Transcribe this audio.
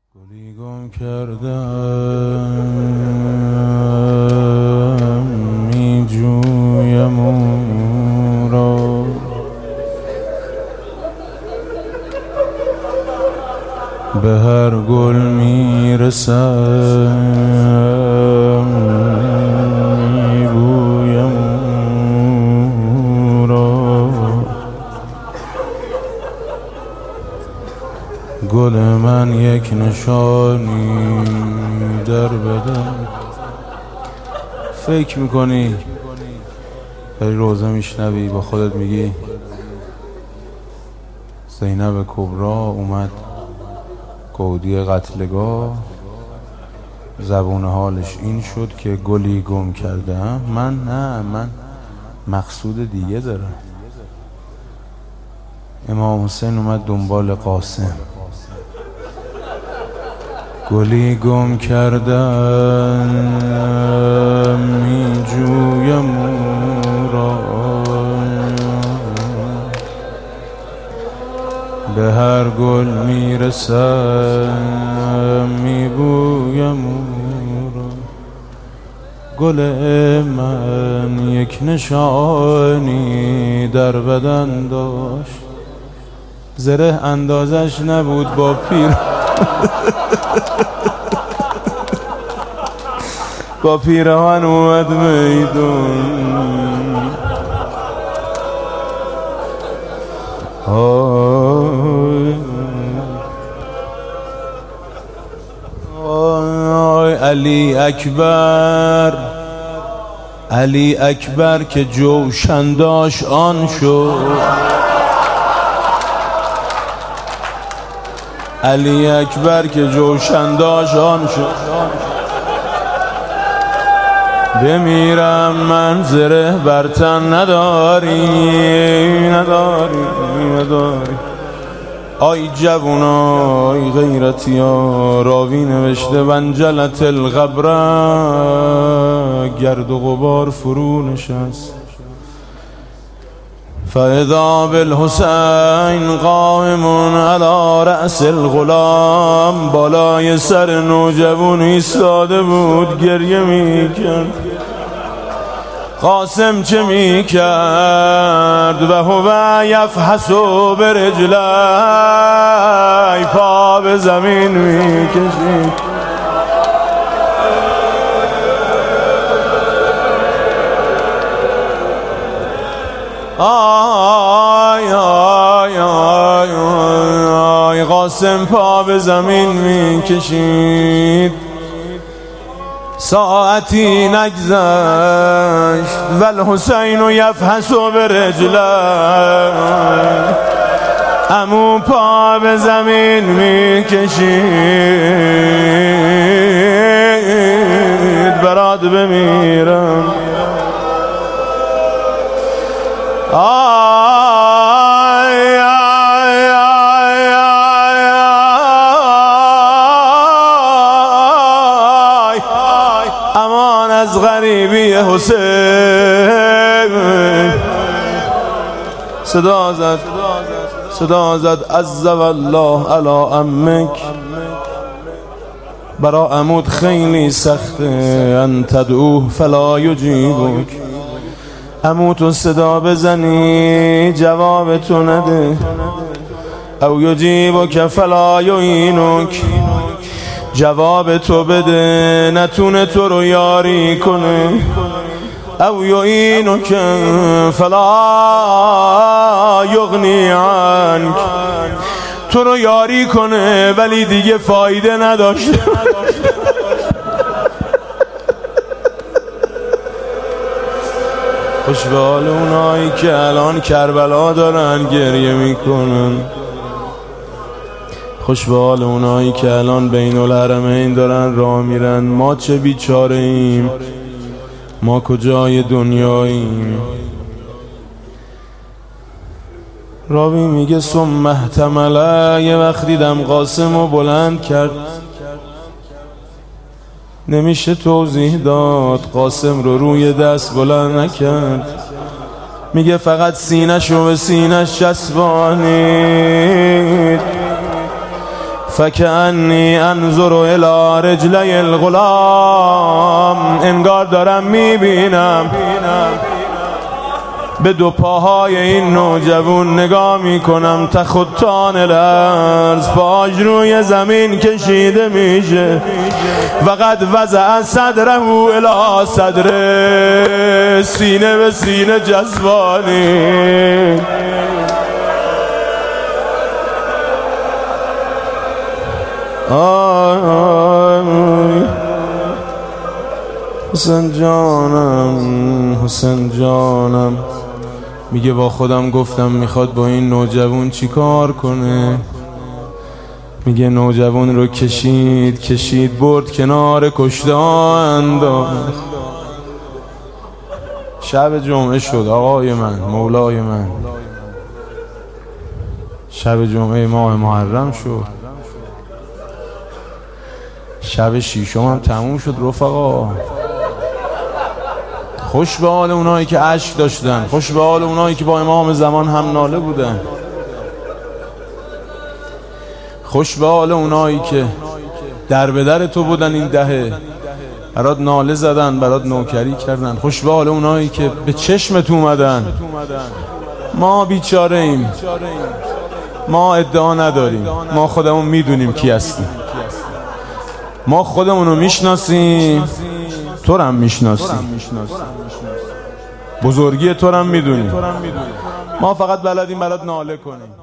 گلی گم کردم می جویم او را، به هر گل می رسم می بویم او را. گل من یک نشانی در بدن. فکر میکنی داری روزه میشنوی با خودت میگی زینب کبرا اومد گودی قتلگاه، زبون حالش این شد که گلی گم کردم. من مقصود دیگه دارم. امام حسین اومد دنبال قاسم، گلی گم کردم می جویم او را، به هر گل می رسم می بویم او را. گل من یک نشانی در بدن داشت، زره اندازش نبود با پیر با پیراهن اومد میدون. علی اکبر، علی اکبر که جوشن داشت آن شد، علی اکبر که جوشن داشت آن شد. بمیرم من زره بر تن نداری. آی جوونای غیرتی ها، راوی نوشته ونجلت القبر، گرد و غبار فرو نشست. فاذا بالحسین قائم علی رأس الغلام، بالای سر نوجوان ایستاده بود گریه میکرد. قاسم چه میکرد؟ و هو یفحص برجلی، پا به زمین میکشید. آی آی آی آی، قاسم پا به زمین میکشید. ساعتی نگذشت والحسین یفحص برجله، عمو پا به زمین میکشید. برات بمیرم. آی آی آی آی آی، امان از غریبی حسین. صدا زد عز والله علی عمک. برا عمود خیلی سخته ان تدعوه فلا یجیبک. عمو تو صدا بزنی جواب تو نده، او یجیبک فلا یعینک. جواب تو بده نتونه تو رو یاری کنه، او یعینک فلا یغنی عنک. تو رو یاری کنه ولی دیگه فایده نداشته. خوش به حال اونایی که الان کربلا دارن گریه میکنن. خوش به حال اونایی که الان بین الحرمین دارن راه میرن. ما چه بیچاره ایم، ما کجای دنیاییم. راوی میگه ثم احتمل، یه وقت دیدم قاسمو بلند کرد. نمیشه توضیح داد، قاسم رو روی دست بلند نکرد. میگه فقط سینه‌شو به سینه‌ش چسبانید. فکأنی انظر الی رجلی الغلام، انگار دارم میبینم به دو پاهای این نوجوان نگاه میکنم. تخطان الارض، پاش روی زمین کشیده میشه. وقد وضع صدره الی صدره، سینه به سینه جذبانی. حسین جانم، حسین جانم. میگه با خودم گفتم میخواد با این نوجوان چی کار کنه. میگه نوجوان رو کشید برد کنار کشته انداخت. شب جمعه شد آقای من، مولای من. شب جمعه ماه محرم شد. شب شیشم هم تموم شد رفقا. خوش به حال اونایی که عشق داشتن، خوش به حال اونایی که با امام زمان هم ناله بودن، خوش به حال اونایی که در به در تو بودن این دهه، برات ناله زدن، برات نوکری کردن. خوش به حال اونایی که به چشمت اومدن. ما بیچاره ایم، ما ادعا نداریم، ما خودمون میدونیم کی هستیم، ما خودمونو میشناسیم، تو رو هم میشناسیم، بزرگی تو رو هم میدونیم. ما فقط بلدیم برات ناله کنیم.